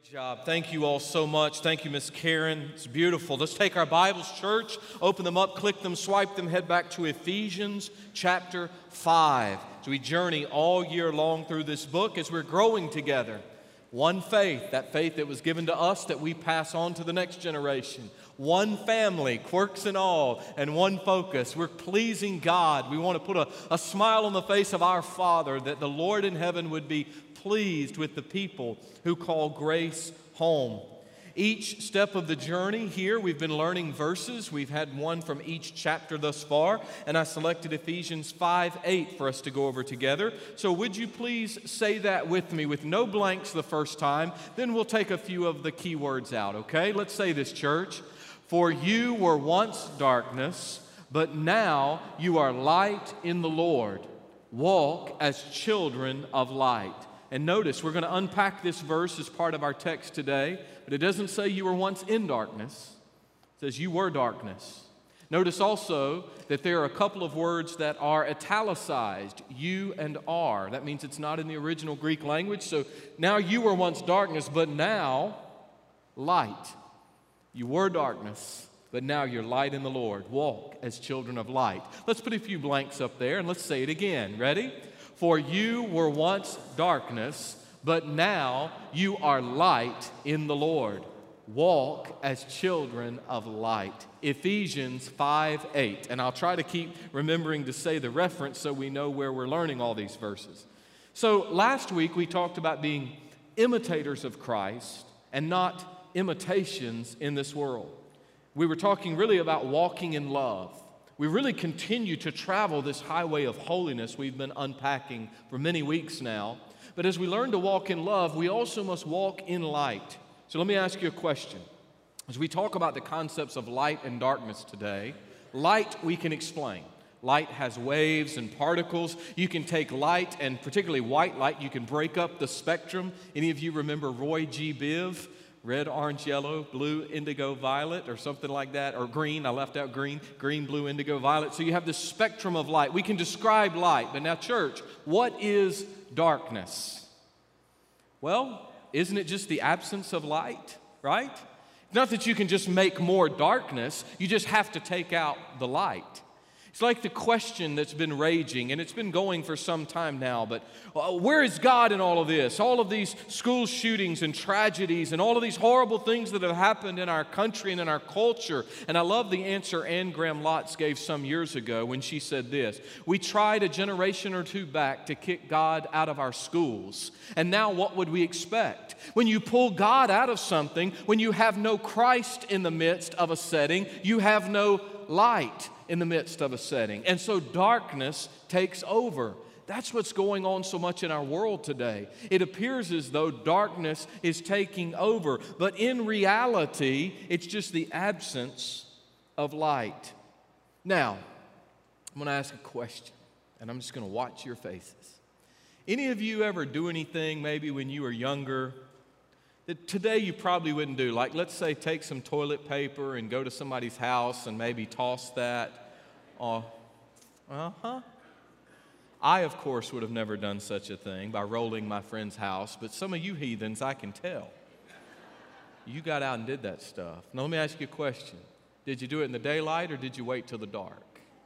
Job. Thank you all so much. Thank you, Miss Karen. It's beautiful. Let's take our Bibles, church, open them up, click them, swipe them, head back to Ephesians chapter 5. So we journey all year long through this book as we're growing together. One faith, that faith that was given to us that we pass on to the next generation. One family, quirks and all, and one focus. We're pleasing God. We want to put a smile on the face of our Father that the Lord in heaven would be pleased with the people who call Grace home. Each step of the journey here, we've been learning verses. We've had one from each chapter thus far, and I selected Ephesians 5:8 for us to go over together. So would you please say that with me with no blanks the first time, then we'll take a few of the key words out, okay? Let's say this, church. For you were once darkness, but now you are light in the Lord. Walk as children of light. And notice, we're going to unpack this verse as part of our text today, but it doesn't say you were once in darkness. It says you were darkness. Notice also that there are a couple of words that are italicized, you and are. That means it's not in the original Greek language. So now you were once darkness, but now light. You were darkness, but now you're light in the Lord. Walk as children of light. Let's put a few blanks up there and let's say it again. Ready? For you were once darkness, but now you are light in the Lord. Walk as children of light. Ephesians 5:8. And I'll try to keep remembering to say the reference so we know where we're learning all these verses. So last week we talked about being imitators of Christ and not imitations in this world. We were talking really about walking in love. We really continue to travel this highway of holiness we've been unpacking for many weeks now. But as we learn to walk in love, we also must walk in light. So let me ask you a question. As we talk about the concepts of light and darkness today, light we can explain. Light has waves and particles. You can take light, and particularly white light, you can break up the spectrum. Any of you remember Roy G. Biv? Red, orange, yellow, blue, indigo, violet, or something like that, or green. I left out green, blue, indigo, violet. So you have this spectrum of light. We can describe light. But now, church, what is darkness? Well, isn't it just the absence of light, right? Not that you can just make more darkness. You just have to take out the light. It's like the question that's been raging, and it's been going for some time now, but where is God in all of this? All of these school shootings and tragedies and all of these horrible things that have happened in our country and in our culture. And I love the answer Anne Graham Lotz gave some years ago when she said this: we tried a generation or two back to kick God out of our schools, and now what would we expect? When you pull God out of something, when you have no Christ in the midst of a setting, you have no light in the midst of a setting. And so darkness takes over. That's what's going on so much in our world today. It appears as though darkness is taking over, but in reality, it's just the absence of light. Now, I'm going to ask a question, and I'm just going to watch your faces. Any of you ever do anything maybe when you were younger that today you probably wouldn't do? Like, let's say, take some toilet paper and go to somebody's house and maybe toss that. I, of course, would have never done such a thing by rolling my friend's house, but some of you heathens, I can tell. You got out and did that stuff. Now, let me ask you a question. Did you do it in the daylight or did you wait till the dark?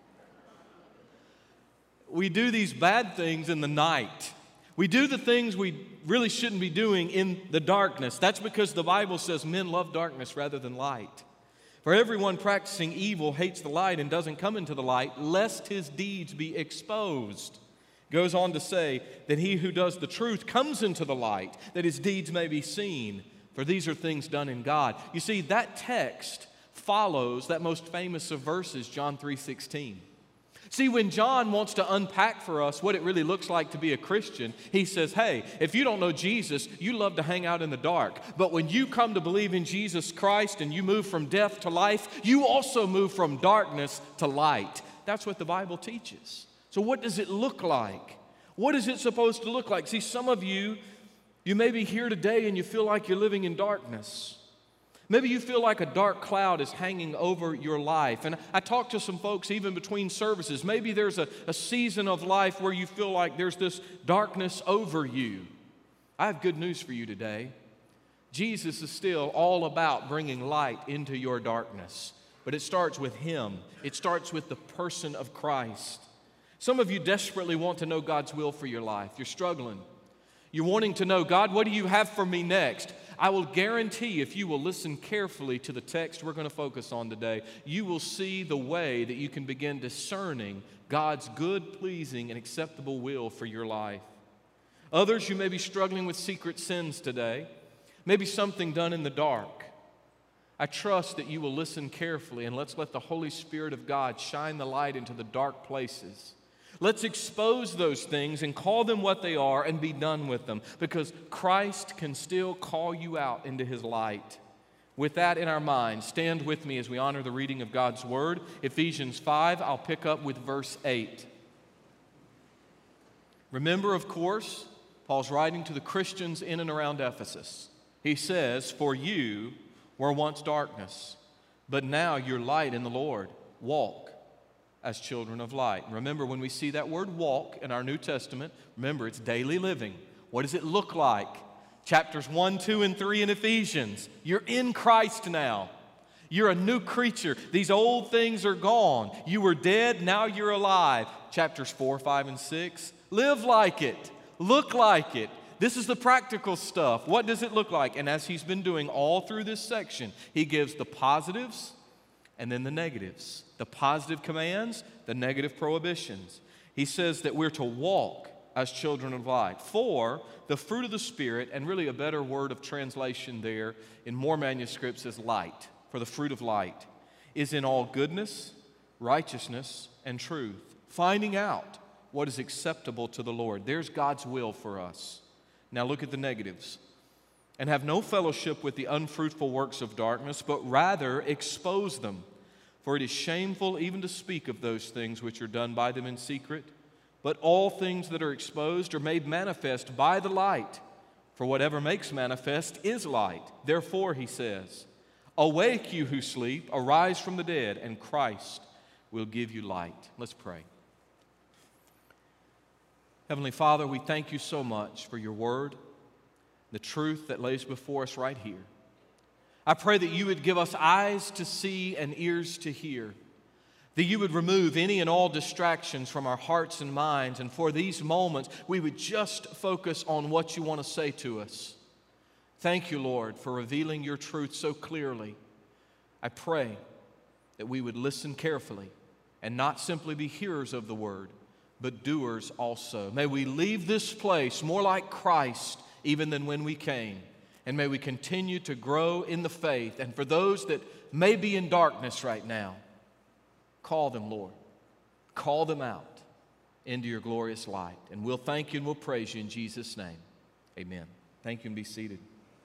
We do these bad things in the night. We do the things we really shouldn't be doing in the darkness. That's because the Bible says men love darkness rather than light. For everyone practicing evil hates the light and doesn't come into the light, lest his deeds be exposed. It goes on to say that he who does the truth comes into the light, that his deeds may be seen, for these are things done in God. You see, that text follows that most famous of verses, John 3:16. See, when John wants to unpack for us what it really looks like to be a Christian, he says, hey, if you don't know Jesus, you love to hang out in the dark. But when you come to believe in Jesus Christ and you move from death to life, you also move from darkness to light. That's what the Bible teaches. So what does it look like? What is it supposed to look like? See, some of you may be here today and you feel like you're living in darkness. Maybe you feel like a dark cloud is hanging over your life. And I talk to some folks even between services. Maybe there's a season of life where you feel like there's this darkness over you. I have good news for you today. Jesus is still all about bringing light into your darkness. But it starts with Him. It starts with the person of Christ. Some of you desperately want to know God's will for your life. You're struggling. You're wanting to know, God, what do you have for me next? I will guarantee if you will listen carefully to the text we're going to focus on today, you will see the way that you can begin discerning God's good, pleasing, and acceptable will for your life. Others, you may be struggling with secret sins today, maybe something done in the dark. I trust that you will listen carefully, and let's let the Holy Spirit of God shine the light into the dark places. Let's expose those things and call them what they are and be done with them, because Christ can still call you out into His light. With that in our minds, stand with me as we honor the reading of God's Word. Ephesians 5, I'll pick up with verse 8. Remember, of course, Paul's writing to the Christians in and around Ephesus. He says, "For you were once darkness, but now you're light in the Lord. Walk as children of light." Remember, when we see that word walk in our New Testament, remember, it's daily living. What does it look like? Chapters 1, 2, and 3 in Ephesians. You're in Christ now. You're a new creature. These old things are gone. You were dead, now you're alive. Chapters 4, 5, and 6. Live like it. Look like it. This is the practical stuff. What does it look like? And as he's been doing all through this section, he gives the positives and then the negatives. The positive commands, the negative prohibitions. He says that we're to walk as children of light. For the fruit of the Spirit, and really a better word of translation there in more manuscripts is light, for the fruit of light, is in all goodness, righteousness, and truth. Finding out what is acceptable to the Lord. There's God's will for us. Now look at the negatives. "And have no fellowship with the unfruitful works of darkness, but rather expose them. For it is shameful even to speak of those things which are done by them in secret. But all things that are exposed are made manifest by the light. For whatever makes manifest is light. Therefore," he says, "awake, you who sleep, arise from the dead, and Christ will give you light." Let's pray. Heavenly Father, we thank you so much for your word, the truth that lays before us right here. I pray that you would give us eyes to see and ears to hear, that you would remove any and all distractions from our hearts and minds, and for these moments, we would just focus on what you want to say to us. Thank you, Lord, for revealing your truth so clearly. I pray that we would listen carefully and not simply be hearers of the word, but doers also. May we leave this place more like Christ even than when we came. And may we continue to grow in the faith. And for those that may be in darkness right now, call them, Lord. Call them out into your glorious light. And we'll thank you and we'll praise you in Jesus' name. Amen. Thank you, and be seated.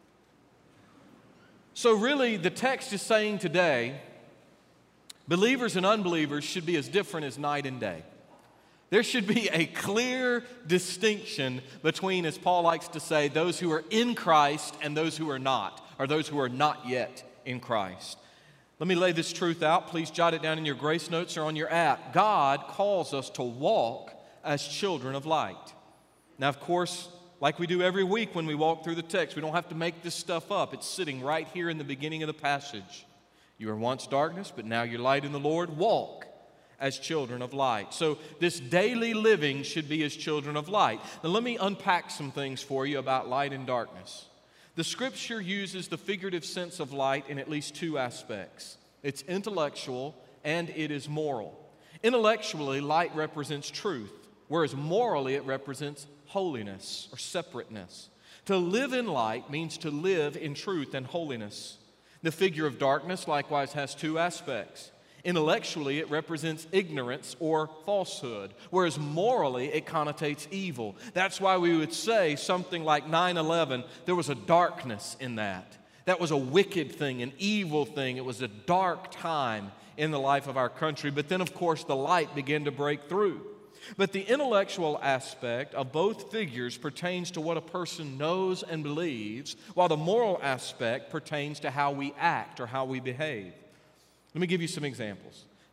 So really, the text is saying today, believers and unbelievers should be as different as night and day. There should be a clear distinction between, as Paul likes to say, those who are in Christ and those who are not, or those who are not yet in Christ. Let me lay this truth out. Please jot it down in your grace notes or on your app. God calls us to walk as children of light. Now, of course, like we do every week when we walk through the text, we don't have to make this stuff up. It's sitting right here in the beginning of the passage. You were once darkness, but now you're light in the Lord. Walk as children of light. So this daily living should be as children of light. Now let me unpack some things for you about light and darkness. The Scripture uses the figurative sense of light in at least two aspects. It's intellectual and it is moral. Intellectually, light represents truth, whereas morally it represents holiness or separateness. To live in light means to live in truth and holiness. The figure of darkness likewise has two aspects. Intellectually, it represents ignorance or falsehood, whereas morally, it connotates evil. That's why we would say something like 9/11, there was a darkness in that. That was a wicked thing, an evil thing. It was a dark time in the life of our country. But then, of course, the light began to break through. But the intellectual aspect of both figures pertains to what a person knows and believes, while the moral aspect pertains to how we act or how we behave. Let me give you some examples.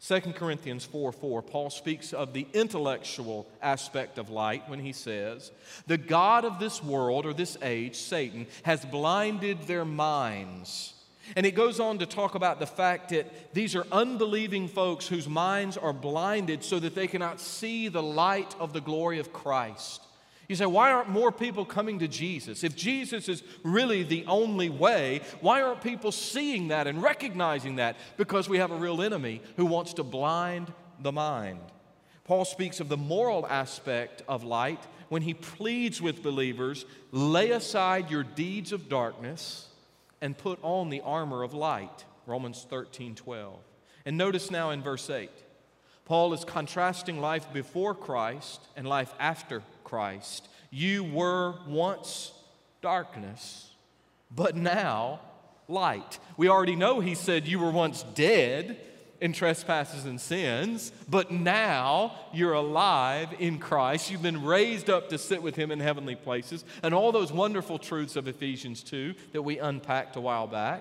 2 Corinthians 4:4, Paul speaks of the intellectual aspect of light when he says, "The God of this world," or this age, Satan, "has blinded their minds." And it goes on to talk about the fact that these are unbelieving folks whose minds are blinded so that they cannot see the light of the glory of Christ. You say, why aren't more people coming to Jesus? If Jesus is really the only way, why aren't people seeing that and recognizing that? Because we have a real enemy who wants to blind the mind. Paul speaks of the moral aspect of light when he pleads with believers, lay aside your deeds of darkness and put on the armor of light, Romans 13:12. And notice now in verse 8, Paul is contrasting life before Christ and life after Christ. You were once darkness, but now light. We already know he said you were once dead in trespasses and sins, but now you're alive in Christ. You've been raised up to sit with him in heavenly places, and all those wonderful truths of Ephesians 2 that we unpacked a while back.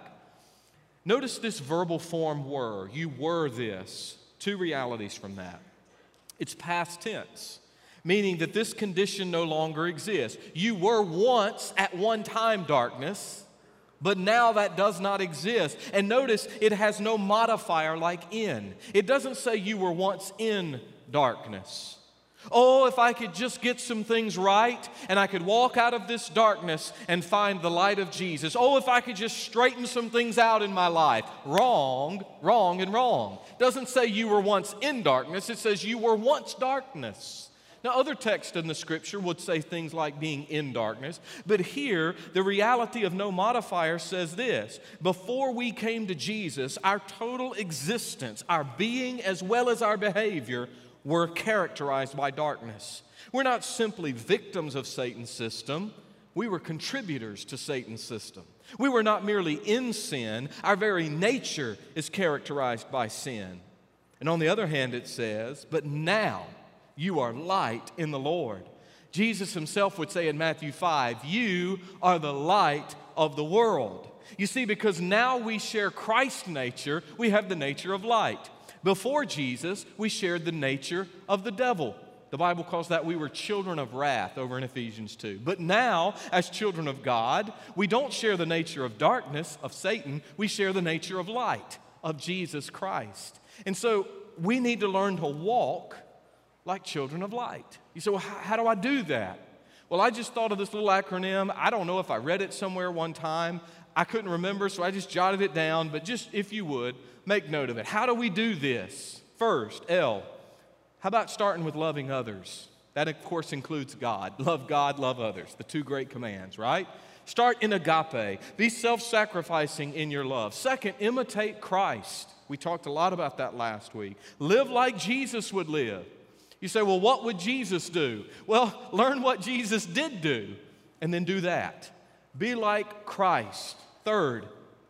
Notice this verbal form were. You were this. Two realities from that. It's past tense, meaning that this condition no longer exists. You were once at one time darkness, but now that does not exist. And notice it has no modifier like in. It doesn't say you were once in darkness. Oh, if I could just get some things right and I could walk out of this darkness and find the light of Jesus. Oh, if I could just straighten some things out in my life. Wrong, wrong, and wrong. It doesn't say you were once in darkness. It says you were once darkness. Now, other texts in the Scripture would say things like being in darkness, but here, the reality of no modifier says this: before we came to Jesus, our total existence, our being as well as our behavior, were characterized by darkness. We're not simply victims of Satan's system, we were contributors to Satan's system. We were not merely in sin, our very nature is characterized by sin. And on the other hand, it says, but now you are light in the Lord. Jesus himself would say in Matthew 5, you are the light of the world. You see, because now we share Christ's nature, we have the nature of light. Before Jesus, we shared the nature of the devil. The Bible calls that we were children of wrath over in Ephesians 2. But now, as children of God, we don't share the nature of darkness, of Satan. We share the nature of light, of Jesus Christ. And so we need to learn to walk like children of light. You say, well, how do I do that? Well, I just thought of this little acronym. I don't know if I read it somewhere one time. I couldn't remember, so I just jotted it down. But just, if you would, make note of it. How do we do this? First, L. How about starting with loving others? That, of course, includes God. Love God, love others. The two great commands, right? Start in agape. Be self-sacrificing in your love. Second, imitate Christ. We talked a lot about that last week. Live like Jesus would live. You say, well, what would Jesus do? Well, learn what Jesus did do, and then do that. Be like Christ. Third,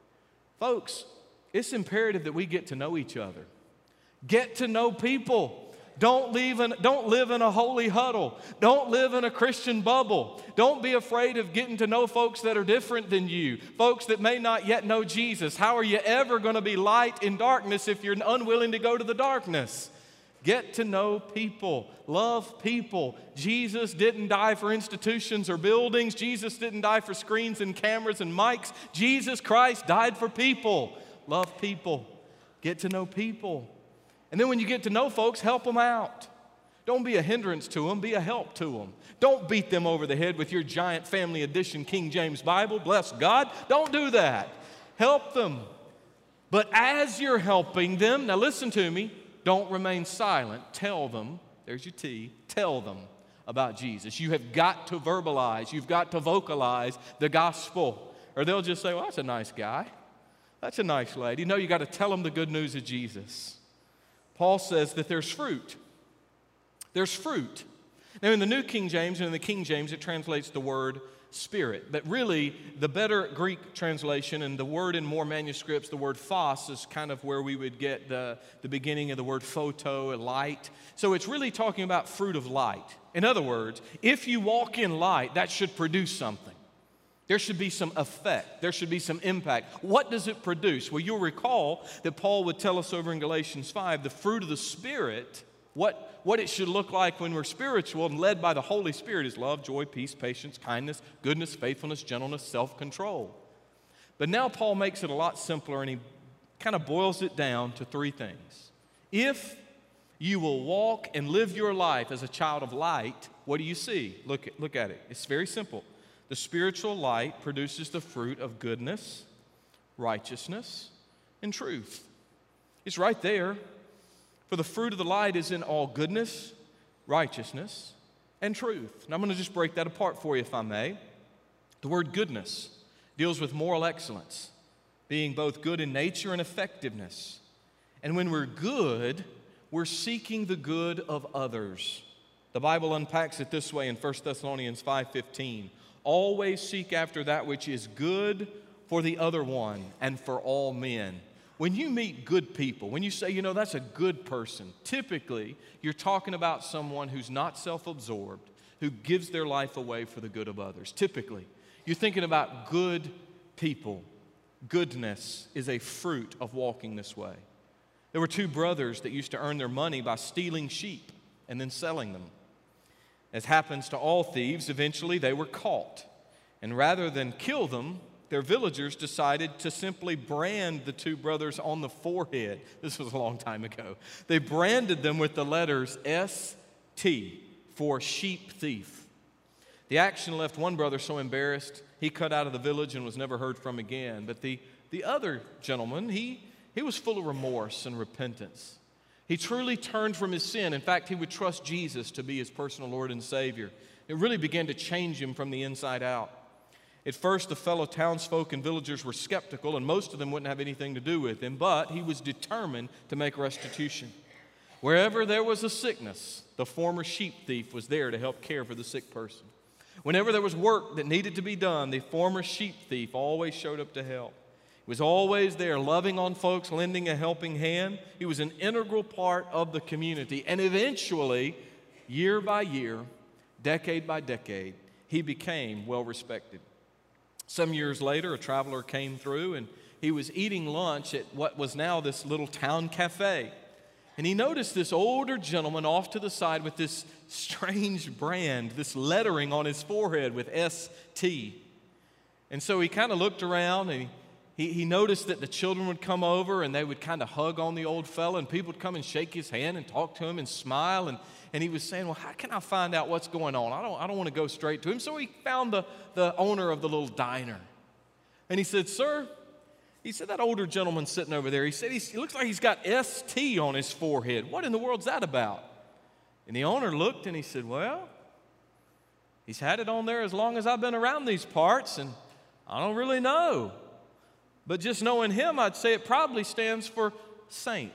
folks, it's imperative that we get to know each other. Get to know people. Don't live in a holy huddle. Don't live in a Christian bubble. Don't be afraid of getting to know folks that are different than you, folks that may not yet know Jesus. How are you ever going to be light in darkness if you're unwilling to go to the darkness? Get to know people. Love people. Jesus didn't die for institutions or buildings. Jesus didn't die for screens and cameras and mics. Jesus Christ died for people. Love people. Get to know people. And then when you get to know folks, help them out. Don't be a hindrance to them, be a help to them. Don't beat them over the head with your giant family edition King James Bible. Bless God. Don't do that. Help them. But as you're helping them, now listen to me, don't remain silent. Tell them, there's your T, tell them about Jesus. You have got to verbalize, you've got to vocalize the gospel, or they'll just say, well, that's a nice guy. That's a nice lady. No, you got to tell them the good news of Jesus. Paul says that there's fruit. There's fruit. Now, in the New King James and in the King James, it translates the word spirit. But really, the better Greek translation, and the word in more manuscripts, the word phos, is kind of where we would get the beginning of the word photo, light. So it's really talking about fruit of light. In other words, if you walk in light, that should produce something. There should be some effect. There should be some impact. What does it produce? Well, you'll recall that Paul would tell us over in Galatians 5, the fruit of the Spirit, what it should look like when we're spiritual and led by the Holy Spirit is love, joy, peace, patience, kindness, goodness, faithfulness, gentleness, self-control. But now Paul makes it a lot simpler, and he kind of boils it down to three things. If you will walk and live your life as a child of light, what do you see? Look at it. It's very simple. The spiritual light produces the fruit of goodness, righteousness, and truth. It's right there. For the fruit of the light is in all goodness, righteousness, and truth. And I'm going to just break that apart for you, if I may. The word goodness deals with moral excellence, being both good in nature and effectiveness. And when we're good, we're seeking the good of others. The Bible unpacks it this way in 1 Thessalonians 5:15. Always seek after that which is good for the other one and for all men. When you meet good people, when you say, that's a good person, typically you're talking about someone who's not self-absorbed, who gives their life away for the good of others. Typically, you're thinking about good people. Goodness is a fruit of walking this way. There were two brothers that used to earn their money by stealing sheep and then selling them. As happens to all thieves, eventually they were caught. And rather than kill them, their villagers decided to simply brand the two brothers on the forehead. This was a long time ago. They branded them with the letters S.T. for sheep thief. The action left one brother so embarrassed, he cut out of the village and was never heard from again. But the other gentleman, he was full of remorse and repentance. He truly turned from his sin. In fact, he would trust Jesus to be his personal Lord and Savior. It really began to change him from the inside out. At first, the fellow townsfolk and villagers were skeptical, and most of them wouldn't have anything to do with him, but he was determined to make restitution. Wherever there was a sickness, the former sheep thief was there to help care for the sick person. Whenever there was work that needed to be done, the former sheep thief always showed up to help. He was always there, loving on folks, lending a helping hand. He was an integral part of the community. And eventually, year by year, decade by decade, he became well respected. Some years later, a traveler came through, and he was eating lunch at what was now this little town cafe. And he noticed this older gentleman off to the side with this strange brand, this lettering on his forehead with S.T. And so he kind of looked around, and he noticed that the children would come over and they would kind of hug on the old fella, and people would come and shake his hand and talk to him and smile. And he was saying, well, how can I find out what's going on? I don't want to go straight to him. So he found the owner of the little diner. And he said, sir, that older gentleman sitting over there, he said, he looks like he's got S.T. on his forehead. What in the world's that about? And the owner looked and he said, well, he's had it on there as long as I've been around these parts, and I don't really know. But just knowing him, I'd say it probably stands for saint.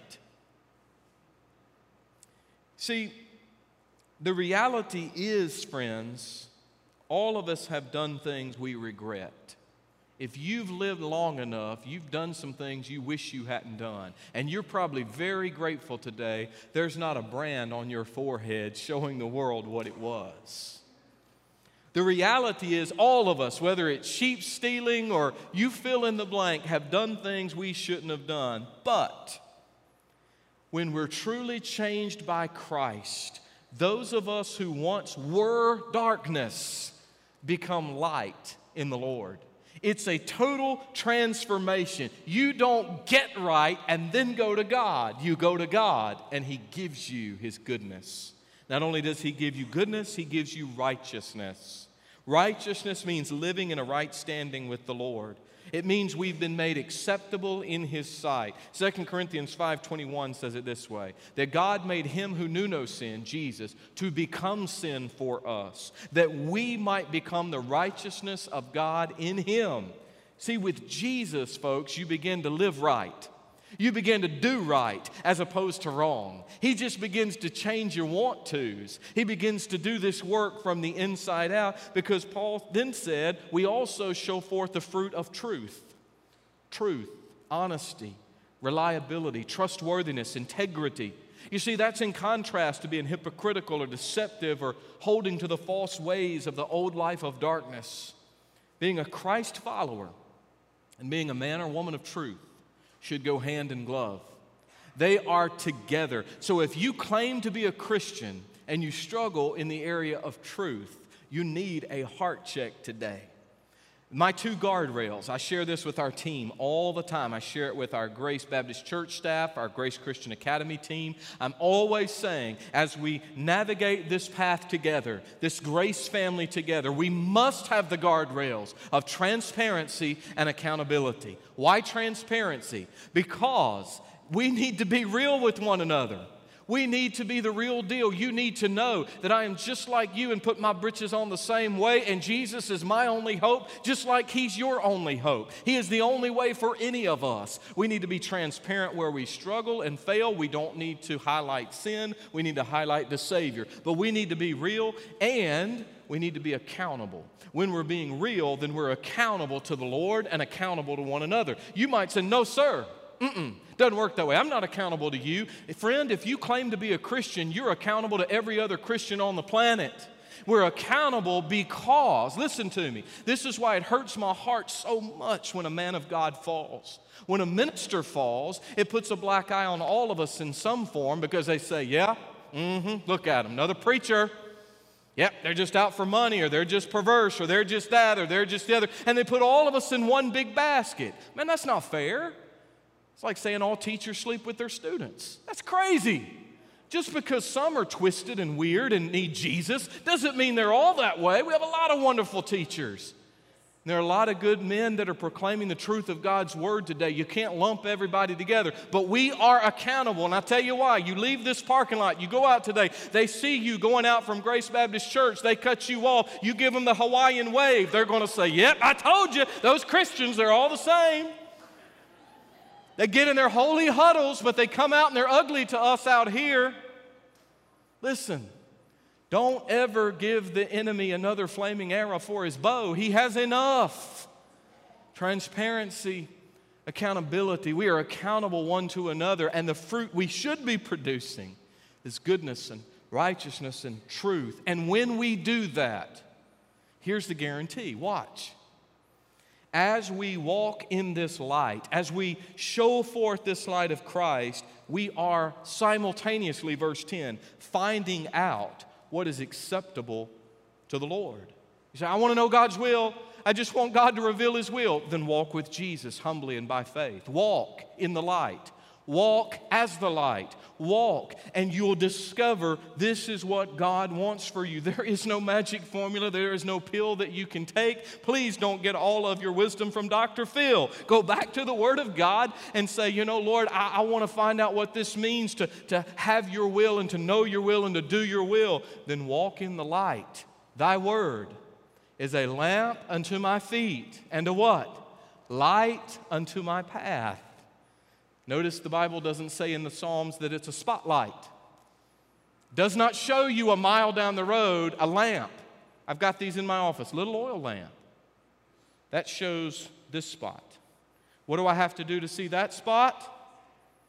See, the reality is, friends, all of us have done things we regret. If you've lived long enough, you've done some things you wish you hadn't done. And you're probably very grateful today there's not a brand on your forehead showing the world what it was. The reality is all of us, whether it's sheep stealing or you fill in the blank, have done things we shouldn't have done. But when we're truly changed by Christ, those of us who once were darkness become light in the Lord. It's a total transformation. You don't get right and then go to God. You go to God and He gives you His goodness. Not only does He give you goodness, He gives you righteousness. Righteousness means living in a right standing with the Lord. It means we've been made acceptable in His sight. 2 Corinthians 5:21 says it this way, that God made Him who knew no sin, Jesus, to become sin for us, that we might become the righteousness of God in Him. See, with Jesus, folks, you begin to live right. You begin to do right as opposed to wrong. He just begins to change your want-tos. He begins to do this work from the inside out, because Paul then said, we also show forth the fruit of truth. Truth, honesty, reliability, trustworthiness, integrity. You see, that's in contrast to being hypocritical or deceptive or holding to the false ways of the old life of darkness. Being a Christ follower and being a man or woman of truth should go hand in glove. They are together. So if you claim to be a Christian and you struggle in the area of truth, you need a heart check today. My two guardrails, I share this with our team all the time. I share it with our Grace Baptist Church staff, our Grace Christian Academy team. I'm always saying, as we navigate this path together, this grace family together, we must have the guardrails of transparency and accountability. Why transparency? Because we need to be real with one another. We need to be the real deal. You need to know that I am just like you and put my britches on the same way, and Jesus is my only hope, just like He's your only hope. He is the only way for any of us. We need to be transparent where we struggle and fail. We don't need to highlight sin. We need to highlight the Savior. But we need to be real, and we need to be accountable. When we're being real, then we're accountable to the Lord and accountable to one another. You might say, no, sir. Doesn't work that way. I'm not accountable to you. Friend, if you claim to be a Christian, you're accountable to every other Christian on the planet. We're accountable because, listen to me, this is why it hurts my heart so much when a man of God falls. When a minister falls, it puts a black eye on all of us in some form because they say, look at him, another preacher. Yep, they're just out for money, or they're just perverse, or they're just that, or they're just the other. And they put all of us in one big basket. Man, that's not fair. It's like saying all teachers sleep with their students. That's crazy. Just because some are twisted and weird and need Jesus doesn't mean they're all that way. We have a lot of wonderful teachers. And there are a lot of good men that are proclaiming the truth of God's Word today. You can't lump everybody together, but we are accountable. And I'll tell you why. You leave this parking lot, you go out today, they see you going out from Grace Baptist Church, they cut you off, you give them the Hawaiian wave. They're going to say, yep, I told you, those Christians, they're all the same. They get in their holy huddles, but they come out and they're ugly to us out here. Listen, don't ever give the enemy another flaming arrow for his bow. He has enough. Transparency, accountability. We are accountable one to another, and the fruit we should be producing is goodness and righteousness and truth. And when we do that, here's the guarantee. Watch. As we walk in this light, as we show forth this light of Christ, we are simultaneously, verse 10, finding out what is acceptable to the Lord. You say, I want to know God's will. I just want God to reveal His will. Then walk with Jesus humbly and by faith. Walk in the light. Walk as the light. Walk, and you'll discover this is what God wants for you. There is no magic formula. There is no pill that you can take. Please don't get all of your wisdom from Dr. Phil. Go back to the Word of God and say, you know, Lord, I want to find out what this means to have your will and to know your will and to do your will. Then walk in the light. Thy Word is a lamp unto my feet and a what? Light unto my path. Notice the Bible doesn't say in the Psalms that it's a spotlight. Does not show you a mile down the road a lamp. I've got these in my office, little oil lamp. That shows this spot. What do I have to do to see that spot?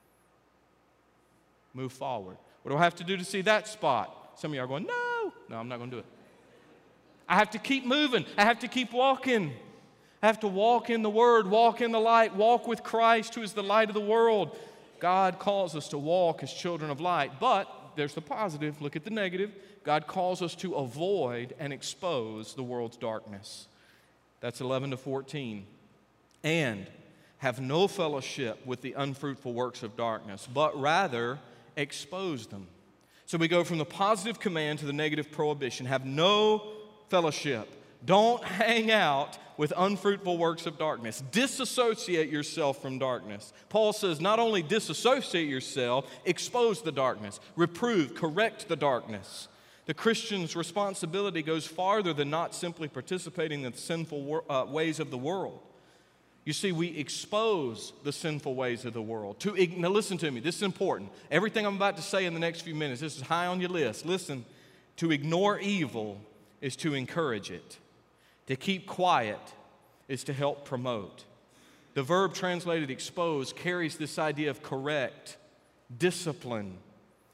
Move forward. What do I have to do to see that spot? Some of you are going, no. No, I'm not going to do it. I have to keep moving. I have to keep walking. I have to walk in the Word, walk in the light, walk with Christ, who is the light of the world. God calls us to walk as children of light, but there's the positive. Look at the negative. God calls us to avoid and expose the world's darkness. That's 11 to 14. And have no fellowship with the unfruitful works of darkness, but rather expose them. So we go from the positive command to the negative prohibition. Have no fellowship. Don't hang out with unfruitful works of darkness. Disassociate yourself from darkness. Paul says not only disassociate yourself, expose the darkness, reprove, correct the darkness. The Christian's responsibility goes farther than not simply participating in the sinful ways of the world. You see, we expose the sinful ways of the world. Now listen to me, this is important. Everything I'm about to say in the next few minutes, this is high on your list. Listen, to ignore evil is to encourage it. To keep quiet is to help promote. The verb translated expose carries this idea of correct, discipline,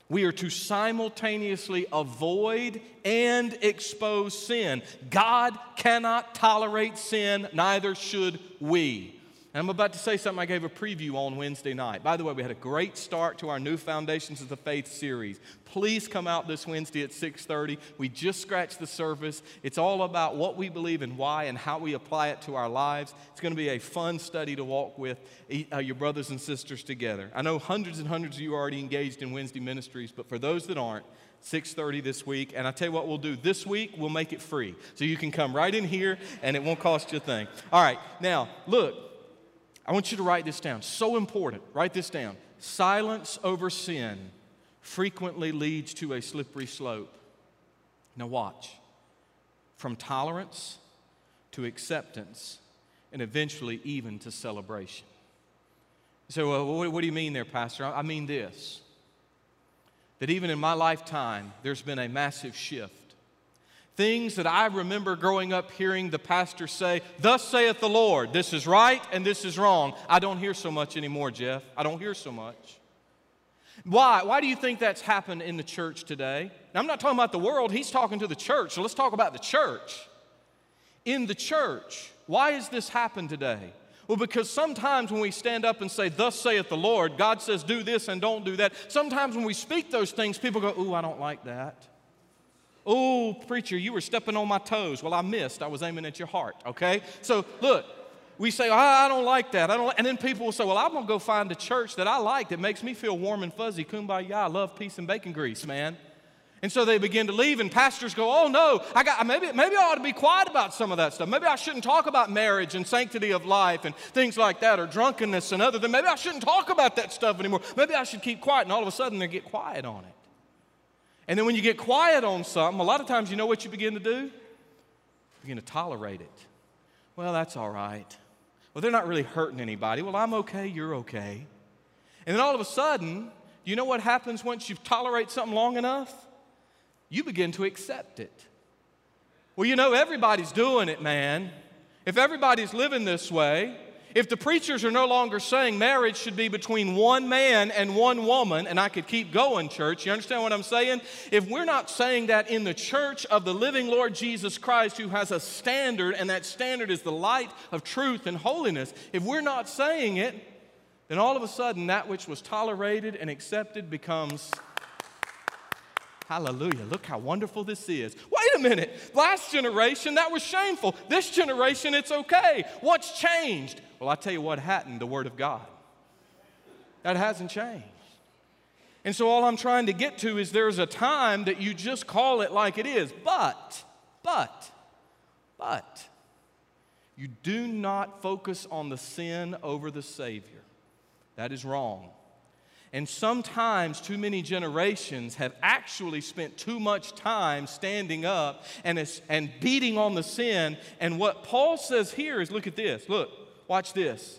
We are to simultaneously avoid and expose sin. God cannot tolerate sin, neither should we. And I'm about to say something I gave a preview on Wednesday night. By the way, we had a great start to our new Foundations of the Faith series. Please come out this Wednesday at 6:30. We just scratched the surface. It's all about what we believe and why and how we apply it to our lives. It's going to be a fun study to walk with your brothers and sisters together. I know hundreds and hundreds of you are already engaged in Wednesday ministries, but for those that aren't, 6:30 this week. And I tell you what we'll do this week, we'll make it free. So you can come right in here and it won't cost you a thing. All right, now look. I want you to write this down. So important. Write this down. Silence over sin frequently leads to a slippery slope. Now watch. From tolerance to acceptance and eventually even to celebration. So what do you mean there, Pastor? I mean this. That even in my lifetime, there's been a massive shift. Things that I remember growing up hearing the pastor say, "Thus saith the Lord, this is right and this is wrong." I don't hear so much anymore, Jeff. I don't hear so much. Why? Why do you think that's happened in the church today? Now, I'm not talking about the world. He's talking to the church. So let's talk about the church. In the church, why has this happened today? Well, because sometimes when we stand up and say, "Thus saith the Lord," God says, "Do this and don't do that." Sometimes when we speak those things, people go, "Ooh, I don't like that." "Oh, preacher, you were stepping on my toes." Well, I missed. I was aiming at your heart, okay? So, look, we say, "I don't like that." And then people will say, "Well, I'm going to go find a church that I like that makes me feel warm and fuzzy. Kumbaya, I love peace and bacon grease, man." And so they begin to leave, and pastors go, "Oh, no, maybe I ought to be quiet about some of that stuff. Maybe I shouldn't talk about marriage and sanctity of life and things like that, or drunkenness and other things. Maybe I shouldn't talk about that stuff anymore. Maybe I should keep quiet." And all of a sudden, they get quiet on it. And then when you get quiet on something, a lot of times you know what you begin to do? You begin to tolerate it. "Well, that's all right. Well, they're not really hurting anybody. Well, I'm okay, you're okay." And then all of a sudden, you know what happens once you tolerate something long enough? You begin to accept it. "Well, you know, everybody's doing it, man. If everybody's living this way, if the preachers are no longer saying marriage should be between one man and one woman," and I could keep going, church, you understand what I'm saying? If we're not saying that in the church of the living Lord Jesus Christ, who has a standard, and that standard is the light of truth and holiness, if we're not saying it, then all of a sudden that which was tolerated and accepted becomes, hallelujah, look how wonderful this is. Wait a minute, last generation that was shameful. This generation it's okay. What's changed? Well, I tell you what hadn't, the Word of God. That hasn't changed. And so all I'm trying to get to is there's a time that you just call it like it is. But, you do not focus on the sin over the Savior. That is wrong. And sometimes too many generations have actually spent too much time standing up and beating on the sin. And what Paul says here is, look at this. Look, watch this.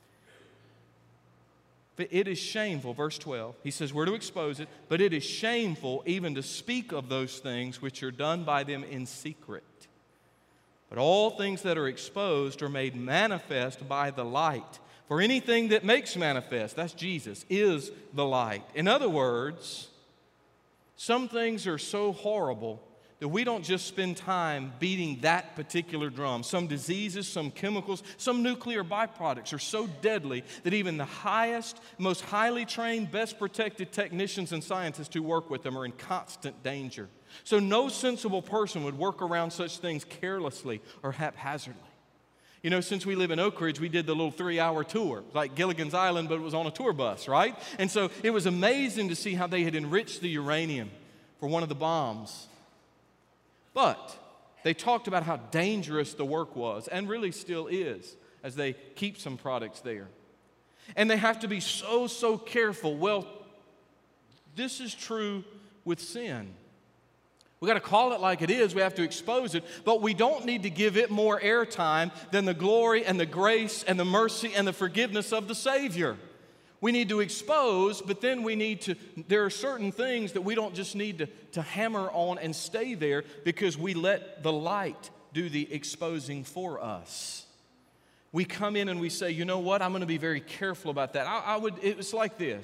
But it is shameful, verse 12. He says we're to expose it, but it is shameful even to speak of those things which are done by them in secret. But all things that are exposed are made manifest by the light. For anything that makes manifest, that's Jesus, is the light. In other words, some things are so horrible that we don't just spend time beating that particular drum. Some diseases, some chemicals, some nuclear byproducts are so deadly that even the highest, most highly trained, best protected technicians and scientists who work with them are in constant danger. So no sensible person would work around such things carelessly or haphazardly. You know, since we live in Oak Ridge, we did the little 3-hour tour, like Gilligan's Island, but it was on a tour bus, right? And so it was amazing to see how they had enriched the uranium for one of the bombs. But they talked about how dangerous the work was, and really still is, as they keep some products there. And they have to be so careful. Well, this is true with sin. We got to call it like it is. We have to expose it, but we don't need to give it more airtime than the glory and the grace and the mercy and the forgiveness of the Savior. We need to expose, but then there are certain things that we don't just need to hammer on and stay there, because we let the light do the exposing for us. We come in and we say, you know what, I'm going to be very careful about that. It's like this.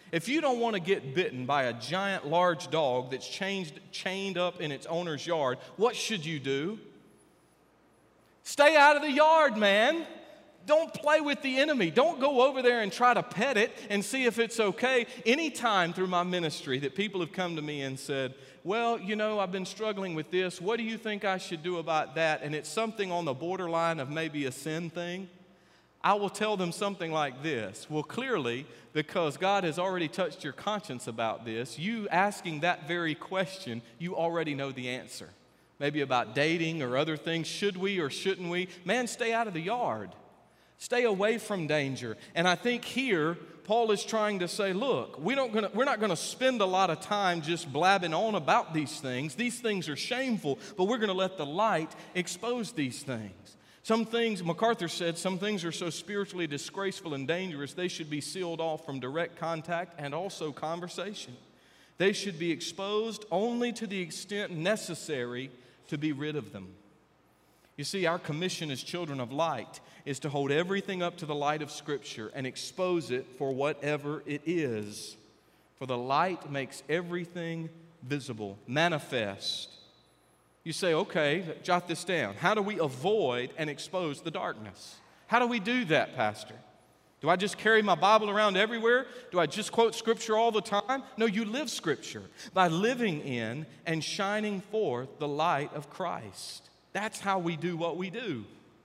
If you don't want to get bitten by a giant, large dog that's chained up in its owner's yard, what should you do? Stay out of the yard, man. Don't play with the enemy. Don't go over there and try to pet it and see if it's okay. Anytime through my ministry that people have come to me and said, well, you know, I've been struggling with this. What do you think I should do about that? And it's something on the borderline of maybe a sin thing. I will tell them something like this. Well, clearly, because God has already touched your conscience about this, you asking that very question, you already know the answer. Maybe about dating or other things. Should we or shouldn't we? Man, stay out of the yard. Stay away from danger. And I think here, Paul is trying to say, look, we're not going to spend a lot of time just blabbing on about these things. These things are shameful, but we're going to let the light expose these things. Some things, MacArthur said, some things are so spiritually disgraceful and dangerous, they should be sealed off from direct contact and also conversation. They should be exposed only to the extent necessary to be rid of them. You see, our commission as children of light is to hold everything up to the light of Scripture and expose it for whatever it is. For the light makes everything visible, manifest. You say, okay, jot this down. How do we avoid and expose the darkness? How do we do that, Pastor? Do I just carry my Bible around everywhere? Do I just quote Scripture all the time? No, you live Scripture by living in and shining forth the light of Christ. That's how we do what we do.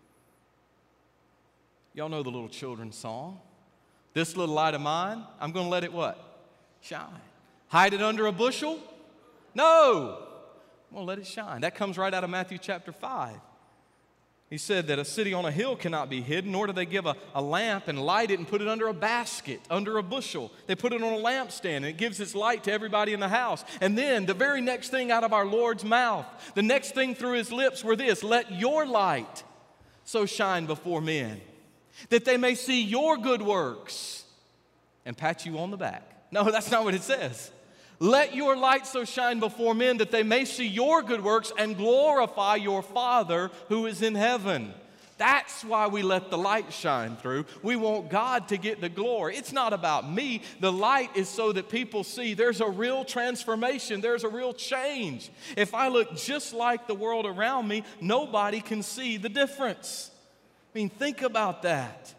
Y'all know the little children's song. This little light of mine, I'm going to let it what? Shine. Hide it under a bushel? No. I'm going to let it shine. That comes right out of Matthew chapter 5. He said that a city on a hill cannot be hidden, nor do they give a lamp and light it and put it under a basket, under a bushel. They put it on a lampstand, and it gives its light to everybody in the house. And then the very next thing out of our Lord's mouth, the next thing through His lips were this: let your light so shine before men, that they may see your good works and pat you on the back. No, that's not what it says. Let your light so shine before men that they may see your good works and glorify your Father who is in heaven. That's why we let the light shine through. We want God to get the glory. It's not about me. The light is so that people see there's a real transformation. There's a real change. If I look just like the world around me, nobody can see the difference. I mean, think about that.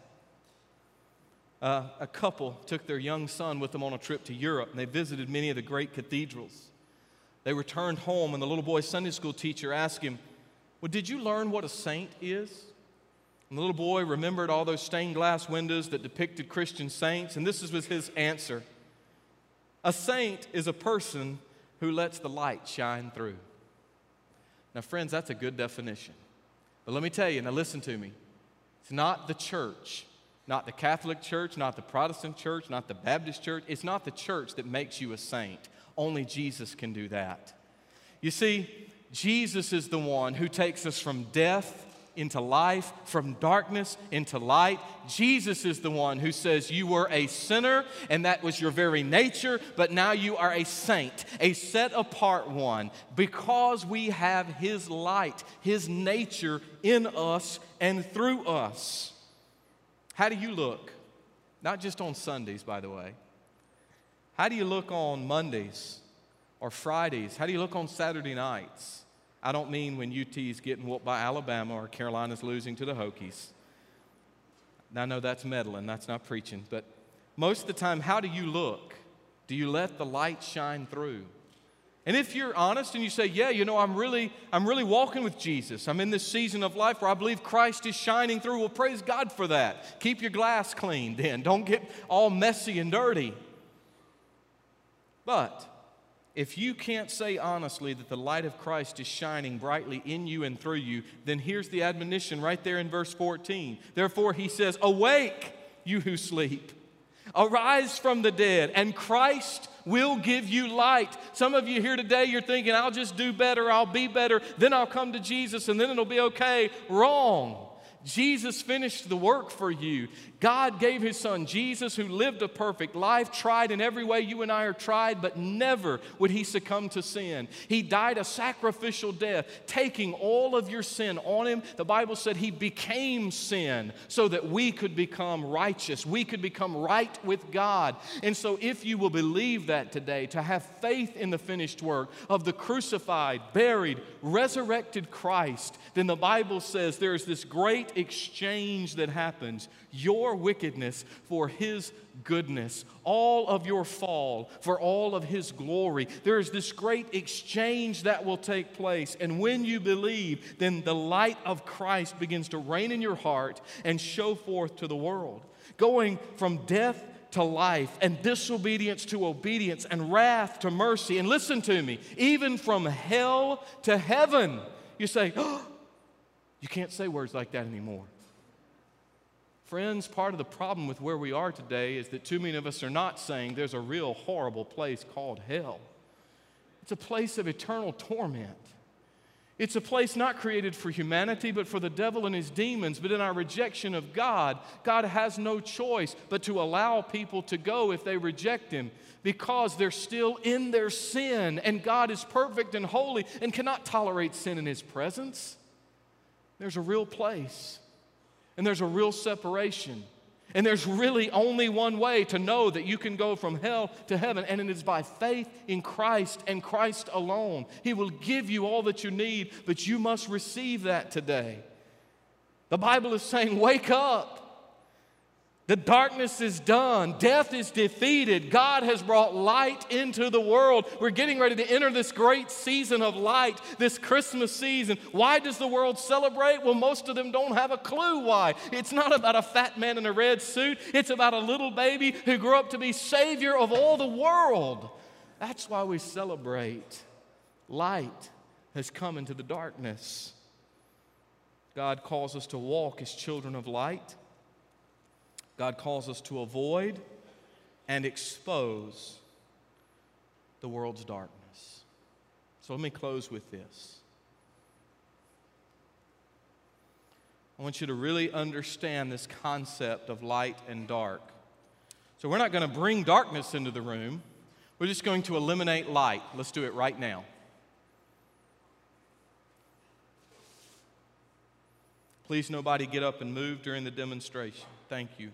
A couple took their young son with them on a trip to Europe, and they visited many of the great cathedrals. They returned home, and the little boy's Sunday school teacher asked him, well, did you learn what a saint is? And the little boy remembered all those stained glass windows that depicted Christian saints, and this was his answer. A saint is a person who lets the light shine through. Now, friends, that's a good definition. But let me tell you, now listen to me. It's not the church. Not the Catholic Church, not the Protestant Church, not the Baptist Church. It's not the church that makes you a saint. Only Jesus can do that. You see, Jesus is the one who takes us from death into life, from darkness into light. Jesus is the one who says you were a sinner and that was your very nature, but now you are a saint, a set-apart one, because we have His light, His nature in us and through us. How do you look? Not just on Sundays, by the way. How do you look on Mondays or Fridays? How do you look on Saturday nights? I don't mean when UT's getting whooped by Alabama or Carolina's losing to the Hokies. Now, I know that's meddling, that's not preaching, but most of the time, how do you look? Do you let the light shine through? And if you're honest and you say, yeah, you know, I'm really walking with Jesus. I'm in this season of life where I believe Christ is shining through. Well, praise God for that. Keep your glass clean then. Don't get all messy and dirty. But if you can't say honestly that the light of Christ is shining brightly in you and through you, then here's the admonition right there in verse 14. Therefore, He says, awake, you who sleep. Arise from the dead, and Christ will give you light. Some of you here today, you're thinking, I'll just do better, I'll be better, then I'll come to Jesus, and then it'll be okay. Wrong. Jesus finished the work for you. God gave His Son, Jesus, who lived a perfect life, tried in every way you and I are tried, but never would He succumb to sin. He died a sacrificial death, taking all of your sin on Him. The Bible said He became sin so that we could become righteous. We could become right with God. And so if you will believe that today, to have faith in the finished work of the crucified, buried, resurrected Christ, then the Bible says there is this great exchange that happens. Your wickedness for His goodness, all of your fall for all of His glory. There is this great exchange that will take place. And when you believe, then the light of Christ begins to reign in your heart and show forth to the world. Going from death to life, and disobedience to obedience, and wrath to mercy. And listen to me, even from hell to heaven. You say, oh, you can't say words like that anymore. Friends, part of the problem with where we are today is that too many of us are not saying there's a real horrible place called hell. It's a place of eternal torment. It's a place not created for humanity, but for the devil and his demons. But in our rejection of God, God has no choice but to allow people to go if they reject Him, because they're still in their sin, and God is perfect and holy and cannot tolerate sin in His presence. There's a real place, and there's a real separation. And there's really only one way to know that you can go from hell to heaven, and it is by faith in Christ and Christ alone. He will give you all that you need, but you must receive that today. The Bible is saying, wake up. The darkness is done. Death is defeated. God has brought light into the world. We're getting ready to enter this great season of light, this Christmas season. Why does the world celebrate? Well, most of them don't have a clue why. It's not about a fat man in a red suit. It's about a little baby who grew up to be Savior of all the world. That's why we celebrate. Light has come into the darkness. God calls us to walk as children of light. God calls us to avoid and expose the world's darkness. So let me close with this. I want you to really understand this concept of light and dark. So we're not going to bring darkness into the room. We're just going to eliminate light. Let's do it right now. Please, nobody get up and move during the demonstration. Thank you.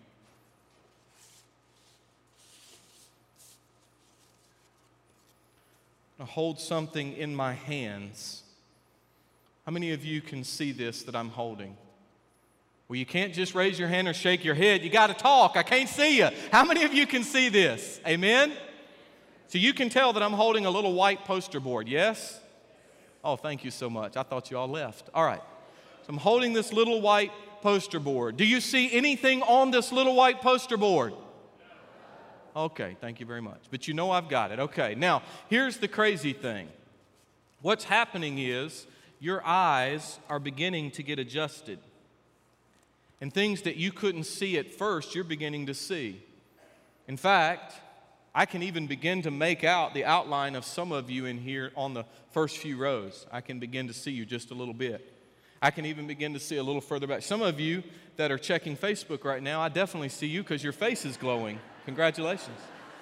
I hold something in my hands. How many of you can see this that I'm holding? Well, you can't just raise your hand or shake your head. You got to talk. I can't see you. How many of you can see this? Amen? So you can tell that I'm holding a little white poster board, yes? Oh, thank you so much. I thought you all left. All right. So I'm holding this little white poster board. Do you see anything on this little white poster board? Okay, thank you very much. But you know I've got it. Okay, now, here's the crazy thing. What's happening is your eyes are beginning to get adjusted. And things that you couldn't see at first, you're beginning to see. In fact, I can even begin to make out the outline of some of you in here on the first few rows. I can begin to see you just a little bit. I can even begin to see a little further back. Some of you that are checking Facebook right now, I definitely see you because your face is glowing. Congratulations.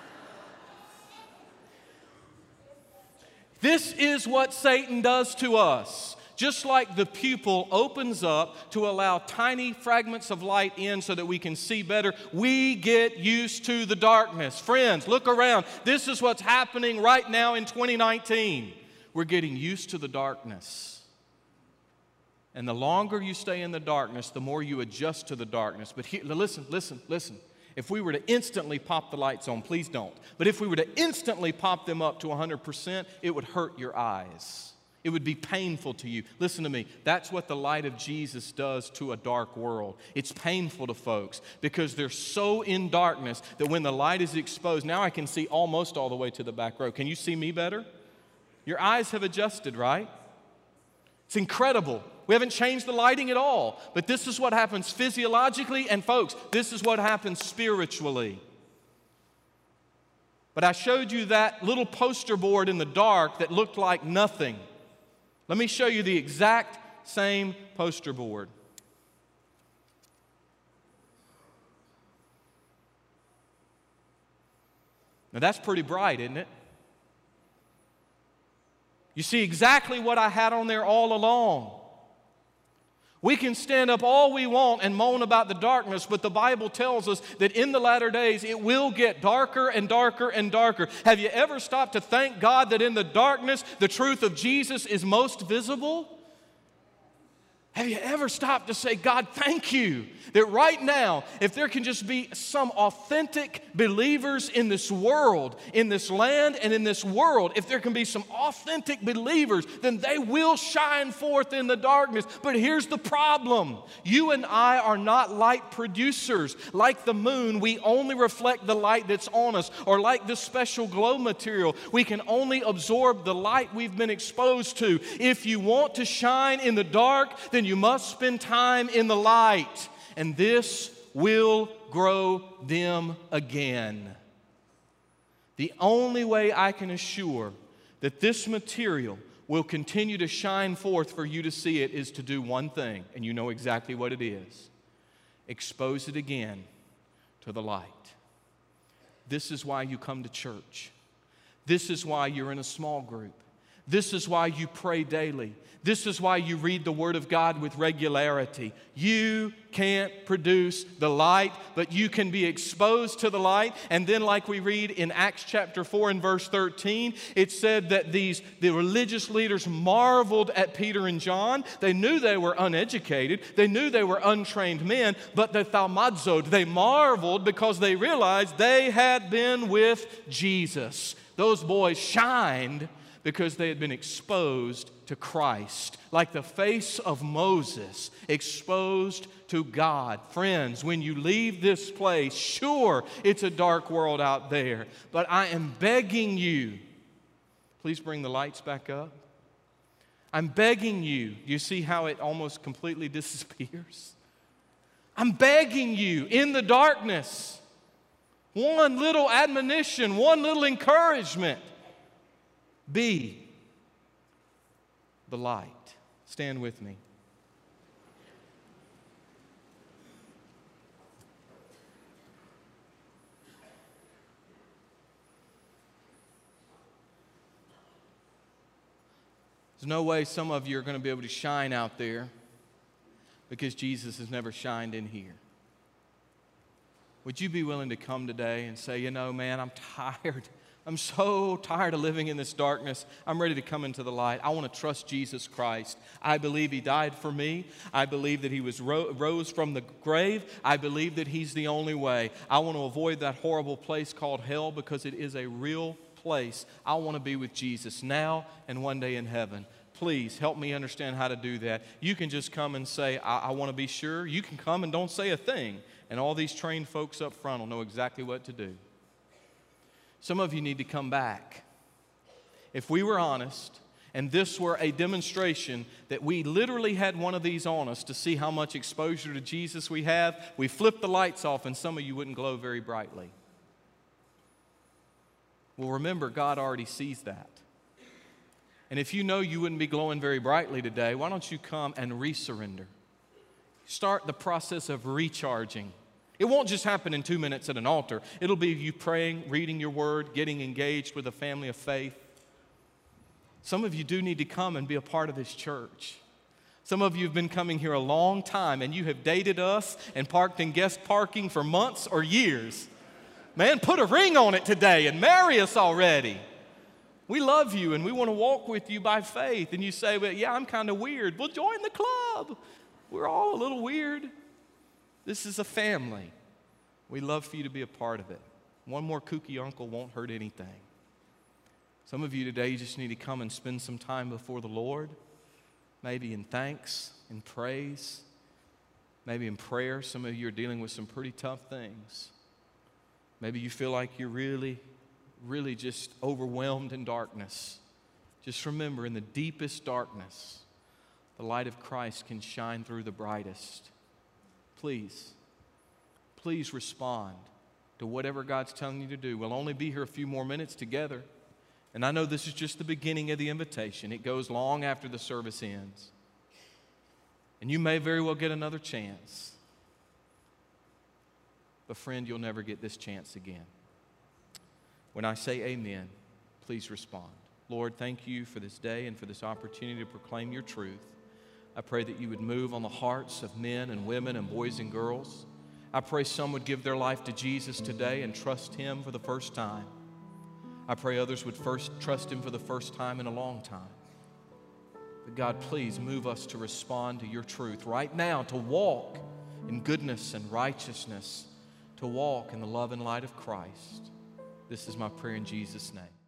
This is what Satan does to us. Just like the pupil opens up to allow tiny fragments of light in so that we can see better, we get used to the darkness. Friends, look around. This is what's happening right now in 2019. We're getting used to the darkness. And the longer you stay in the darkness, the more you adjust to the darkness. But here, listen. If we were to instantly pop the lights on, please don't. But if we were to instantly pop them up to 100%, it would hurt your eyes. It would be painful to you. Listen to me. That's what the light of Jesus does to a dark world. It's painful to folks because they're so in darkness that when the light is exposed, now I can see almost all the way to the back row. Can you see me better? Your eyes have adjusted, right? It's incredible. We haven't changed the lighting at all. But this is what happens physiologically, and folks, this is what happens spiritually. But I showed you that little poster board in the dark that looked like nothing. Let me show you the exact same poster board. Now that's pretty bright, isn't it? You see exactly what I had on there all along. We can stand up all we want and moan about the darkness, but the Bible tells us that in the latter days it will get darker and darker and darker. Have you ever stopped to thank God that in the darkness the truth of Jesus is most visible? Have you ever stopped to say, God, thank you that right now, if there can just be some authentic believers in this world, in this land and in this world, if there can be some authentic believers, then they will shine forth in the darkness. But here's the problem. You and I are not light producers. Like the moon, we only reflect the light that's on us, or like this special glow material, we can only absorb the light we've been exposed to. If you want to shine in the dark, then you must spend time in the light, and this will grow dim again. The only way I can assure that this material will continue to shine forth for you to see it is to do one thing, and you know exactly what it is. Expose it again to the light. This is why you come to church. This is why you're in a small group. This is why you pray daily. This is why you read the Word of God with regularity. You can't produce the light, but you can be exposed to the light. And then, like we read in Acts chapter 4 and verse 13, it said that the religious leaders marveled at Peter and John. They knew they were uneducated. They knew they were untrained men, but the thaumazoed, they marveled because they realized they had been with Jesus. Those boys shined because they had been exposed to Christ, like the face of Moses exposed to God. Friends, when you leave this place, sure, it's a dark world out there, but I am begging you, please bring the lights back up. I'm begging you, you see how it almost completely disappears? I'm begging you, in the darkness, one little admonition, one little encouragement. Be the light. Stand with me. There's no way some of you are going to be able to shine out there because Jesus has never shined in here. Would you be willing to come today and say, you know, man, I'm tired. I'm so tired of living in this darkness. I'm ready to come into the light. I want to trust Jesus Christ. I believe He died for me. I believe that He rose from the grave. I believe that He's the only way. I want to avoid that horrible place called hell because it is a real place. I want to be with Jesus now and one day in heaven. Please help me understand how to do that. You can just come and say, I want to be sure. You can come and don't say a thing. And all these trained folks up front will know exactly what to do. Some of you need to come back. If we were honest, and this were a demonstration that we literally had one of these on us to see how much exposure to Jesus we have, we flipped the lights off and some of you wouldn't glow very brightly. Well, remember, God already sees that. And if you know you wouldn't be glowing very brightly today, why don't you come and resurrender? Start the process of recharging. It won't just happen in 2 minutes at an altar. It'll be you praying, reading your word, getting engaged with a family of faith. Some of you do need to come and be a part of this church. Some of you have been coming here a long time, and you have dated us and parked in guest parking for months or years. Man, put a ring on it today and marry us already. We love you, and we want to walk with you by faith. And you say, well, yeah, I'm kind of weird. Well, join the club. We're all a little weird. This is a family. We love for you to be a part of it. One more kooky uncle won't hurt anything. Some of you today just need to come and spend some time before the Lord, maybe in thanks, in praise, maybe in prayer. Some of you are dealing with some pretty tough things. Maybe you feel like you're really just overwhelmed in darkness. Just remember, in the deepest darkness, the light of Christ can shine through the brightest. Please respond to whatever God's telling you to do. We'll only be here a few more minutes together. And I know this is just the beginning of the invitation. It goes long after the service ends. And you may very well get another chance. But friend, you'll never get this chance again. When I say amen, please respond. Lord, thank you for this day and for this opportunity to proclaim your truth. I pray that you would move on the hearts of men and women and boys and girls. I pray some would give their life to Jesus today and trust him for the first time. I pray others would first trust him for the first time in a long time. But God, please move us to respond to your truth right now, to walk in goodness and righteousness, to walk in the love and light of Christ. This is my prayer in Jesus' name.